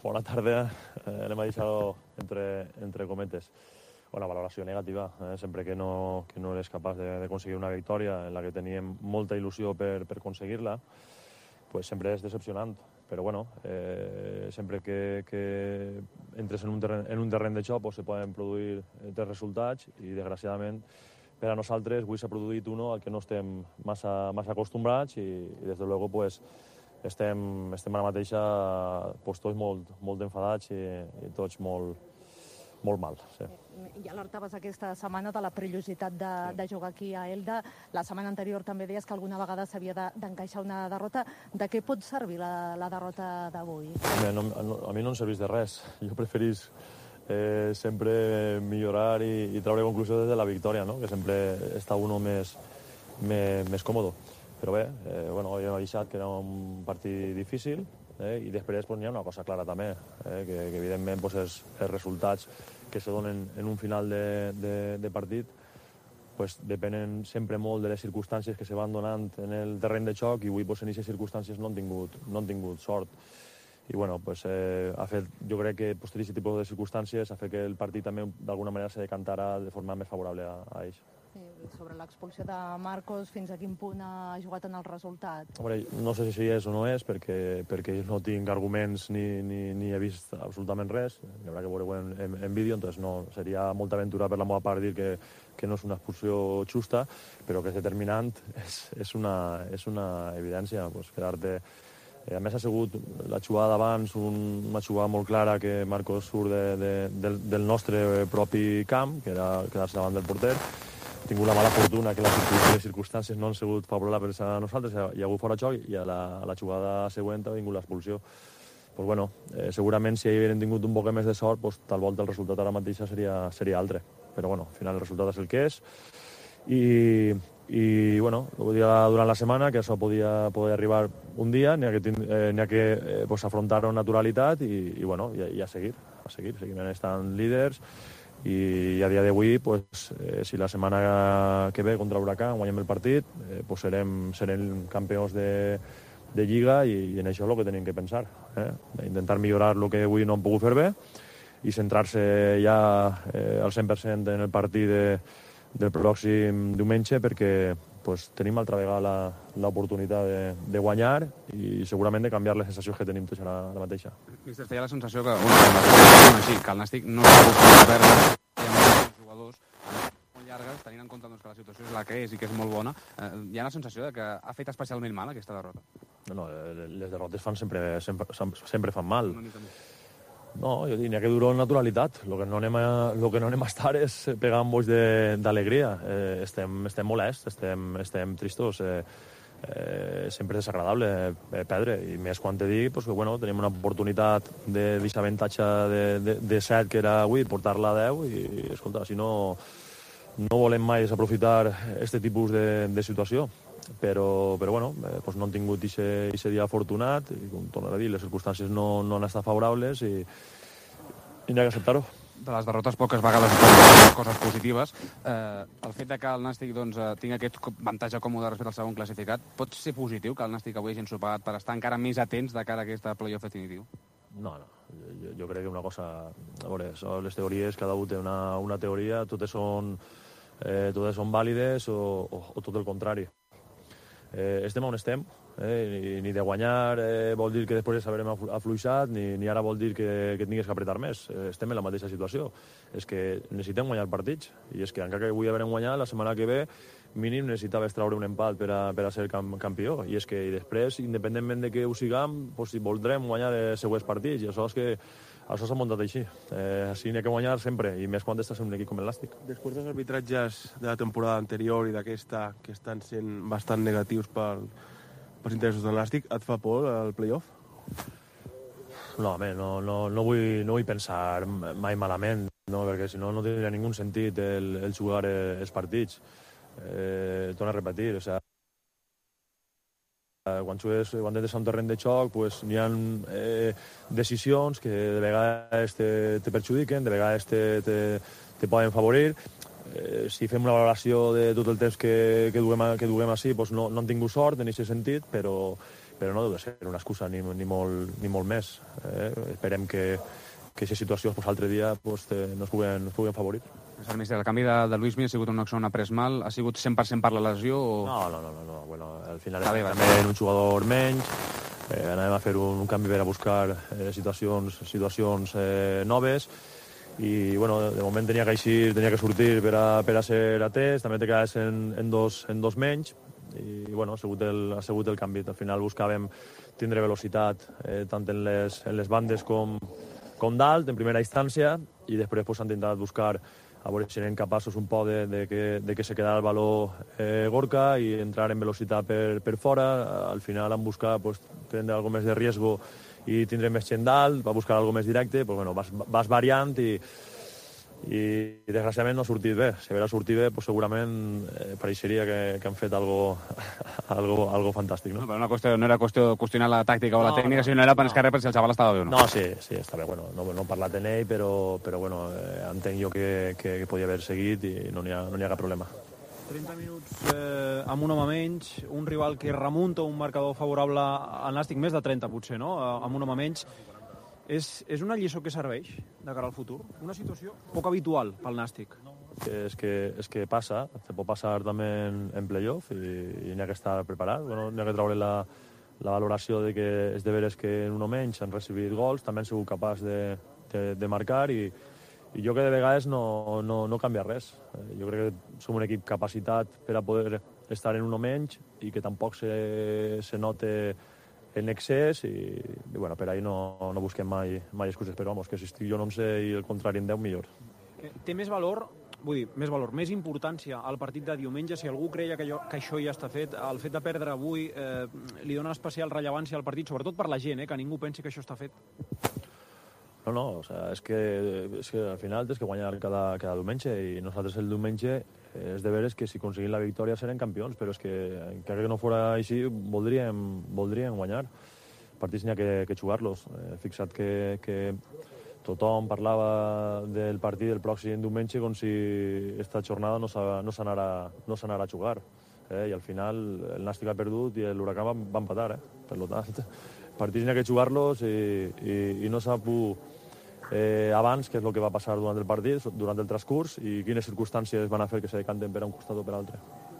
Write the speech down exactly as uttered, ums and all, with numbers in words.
Bona tarda, eh, anem a deixar-ho entre, entre cometes. Una valoració negativa, eh? Sempre que no, que no eres capaç d'aconseguir una victòria en la que teníem molta il·lusió per, per aconseguir-la, pues sempre és decepcionant. Però bueno, eh, sempre que, que entres en un terreny, en un terreny de joc pues, se poden produir tres resultats i desgraciadament per a nosaltres avui s'ha produït uno al que no estem massa, massa acostumbrats i, i des de luego pues, estem, estem ara mateixa pues, tots molt, molt enfadats i, i tots molt, molt mal. Sí. Ja alertaves aquesta setmana de la perillositat de, sí. de jugar aquí a Elda. La setmana anterior també deies que alguna vegada s'havia d'encaixar una derrota. De què pot servir la, la derrota d'avui? No, no, a mi no em serveix de res. Jo preferís eh, sempre millorar i, i treure conclusió des de la victòria, no? Que sempre està uno més, més, més còmode. Però bé, eh, bueno, ja hem avisat que era un partit difícil eh, i després pues, hi ha una cosa clara també, eh, que, que evidentment pues, els, els resultats que se donen en un final de, de, de partit pues, depenen sempre molt de les circumstàncies que se van donant en el terreny de joc i avui pues, en aquestes circumstàncies no han tingut, no han tingut sort. I bueno, pues, eh, ha fet, jo crec que pues, aquest tipus de circumstàncies ha fet que el partit també d'alguna manera se decantara de forma més favorable a, a ells. Sí, sobre l'expulsió de Marcos, fins a quin punt ha jugat en el resultat? Hombre, no sé si és o no és, perquè, perquè no tinc arguments ni, ni, ni he vist absolutament res. Hi haurà que veure en, en, en vídeo, entonces no, seria molta aventura per la meva part dir que, que no és una expulsió justa, però que és determinant, és, és, una, és una evidència. Pues, quedar-te... A més, ha sigut la jugada d'abans un, una jugada molt clara que Marcos surt de, de, del, del nostre propi camp, que era quedar-se davant del porter. Ha tingut la mala fortuna que les circumstàncies no han sigut favorables a nosaltres, hi ha hagut fora joc i a la, a la jugada següent ha vingut l'expulsió. Pues bueno, eh, segurament si haguessin tingut un poc més de sort, pues, tal volta el resultat ara mateix seria, seria altre. Però bueno, al final el resultat és el que és. I, i bueno, ho dia durant la setmana, que això podia, podia arribar un dia, n'hi ha que, eh, n'hi ha que eh, pues, afrontar-ho amb naturalitat i, i, bueno, i, i a seguir, a seguir. Seguim estant líders i a dia d'avui, pues, eh, si la setmana que ve contra l'Huracán guanyem el partit, eh, pues serem, serem campions de, de Lliga i, i en això és el que tenim que pensar. Eh? Intentar millorar el que avui no hem pogut fer bé i centrar-se ja eh, al cent per cent en el partit de, del pròxim diumenge perquè pues, tenim altra vegada l'oportunitat de, de guanyar i segurament de canviar les sensacions que tenim tots ara, ara mateixa. Mister, feia la sensació que, bueno, així, que el Nàstic no s'ha buscat perdre, hi ha molts jugadors molt llargues, tenint en compte doncs, que la situació és la que és i que és molt bona. Eh, hi ha la sensació de que ha fet especialment mal aquesta derrota? No, no, les derrotes fan sempre, sempre, sempre fan mal. No, jo dic, n'hi ha que dur naturalitat. El que no anem a, lo que no anem a estar és pegant boix d'alegria. Eh, estem, estem molests, estem, estem tristos. Eh, eh, sempre és desagradable eh, perdre. I més quan te dic pues, que bueno, tenim una oportunitat de deixar avantatge de, de, de set, que era avui, portar-la a deu. I, escolta, si no, no volem mai desaprofitar aquest tipus de, de situació. Però, però bueno, eh, pues no han tingut aquest dia afortunat i, com torno a dir, les circumstàncies no, no han estat favorables i, i n'hi ha que acceptar-ho. De les derrotes poques vegades poques coses positives. Eh, el fet de que el Nàstic doncs, tingui aquest avantatge còmode respecte al segon classificat, pot ser positiu que el Nàstic avui hagi ensopat per estar encara més atents de cara a aquest playoff definitiu? No, no. Jo, jo crec que una cosa... A veure, les teories, cada un té una, una teoria, totes són, eh, totes són vàlides o, o, o tot el contrari. Eh, estem on estem, eh, ni, ni de guanyar eh, vol dir que després s'haurem afluixat, ni, ni ara vol dir que, que tinguis que apretar més. Eh, estem en la mateixa situació. És que necessitem guanyar partits, i és que encara que avui haurem guanyat, la setmana que ve mínim necessitava extraure un empat per a, per a ser camp, campió, i és que i després, independentment de que ho siguem, pues, si voldrem guanyar els següents partits, i això és que això s'ha muntat així. Eh, així n'hi ha que guanyar sempre, i més quan estàs en un equip com el Nàstic. Després dels arbitratges de la temporada anterior i d'aquesta, que estan sent bastant negatius pel, pels interessos del Nàstic, et fa por el play-off? No, home, no, no, no, vull, no vull pensar mai malament, no? Perquè si no, no tindria ningú sentit el, el jugar els partits. Eh, torno a repetir, o sea, quan jugues, quan entres a un terreny de xoc, pues, n'hi ha eh, decisions que de vegades te, te perjudiquen, de vegades te, te, te poden favorir. Eh, si fem una valoració de tot el temps que, que duguem, que duguem així, pues no, no han tingut sort en aquest sentit, però però no deu de ser una excusa ni, ni, molt, ni molt més. Eh? Esperem que, que aquesta situació pues, altre dia pues, te, no es puguen, es puguen favorir. El, mister, el canvi de, de Luismi ha sigut una acció on ha pres mal? Ha sigut cent per cent per la lesió? O... No, no, no, no, no. Bueno, al final és també un jugador menys, eh, anàvem a fer un, un canvi per a buscar eh, situacions, situacions eh, noves, i bueno, de moment tenia que eixir, tenia que sortir per a, per a ser atès, també te quedes en, en, dos, en dos menys, i bueno, ha sigut el, ha sigut el canvi. Al final buscàvem tindre velocitat eh, tant en les, en les bandes com, com dalt, en primera instància, i després pues, han intentat buscar a veure si eren capaços un poc de, de, que, de que se quedara el valor eh, Gorka i entrar en velocitat per, per fora. Al final han buscat pues, prendre algo més de riesgo i tindre més gent dalt, va buscar algo més directe, pues, bueno, vas, vas variant i, i desgraciadament no ha sortit bé. Si haguera sortit bé, pues, segurament eh, pareixeria que, que han fet algo, algo, algo fantàstic. No? No, però una qüestió, no era qüestió de qüestionar la tàctica o no, la tècnica, no, sinó era per no. Escarrer per si el xaval estava bé o no. No, sí, sí, està bé. Bueno, no, no he parlat en ell, però, però bueno, eh, entenc jo que, que, que podia haver seguit i no n'hi ha, no n'hi ha cap problema. trenta minuts eh, amb un home menys, un rival que remunta un marcador favorable al Nàstic, més de trenta potser, no?, amb un home menys. És, és una lliçó que serveix de cara al futur? Una situació poc habitual pel Nàstic. No, és que, és que passa, se pot passar també en, en playoff i, i n'hi ha que estar preparat. Bueno, n'hi ha que treure la, la valoració de que és de veres que en un o menys han recibit gols, també han sigut capaç de, de, de marcar i, i jo que de vegades no, no, no canvia res. Jo crec que som un equip capacitat per a poder estar en un o menys i que tampoc se, se note en excés i, i bueno, per ahí no, no busquem mai, mai excuses, però vamos, que si estic jo en onze i el contrari en deu, millor. Té més valor, vull dir, més valor, més importància al partit de diumenge, si algú creia que, allò, que això ja està fet, el fet de perdre avui eh, li dona especial rellevància al partit, sobretot per la gent, eh, que ningú pensi que això està fet. No, no, o sea, és, que, és que al final tens que guanyar cada, cada diumenge i nosaltres el diumenge és de veres que si aconseguim la victòria serem campions, però és que encara que no fora així voldríem, voldríem guanyar. Els partits n'hi ha que, que jugar-los. He fixat que, que tothom parlava del partit del pròxim diumenge com si esta jornada no s'anara no a jugar. Eh? I al final el Nàstic ha perdut i l'Huracán va, va empatar. Eh? Per tant, els partits n'hi ha que jugar-los i, i, i no s'ha pogut eh, abans què és el que va passar durant el partit, durant el transcurs i quines circumstàncies van a fer que se decanten per a un costat o per altre.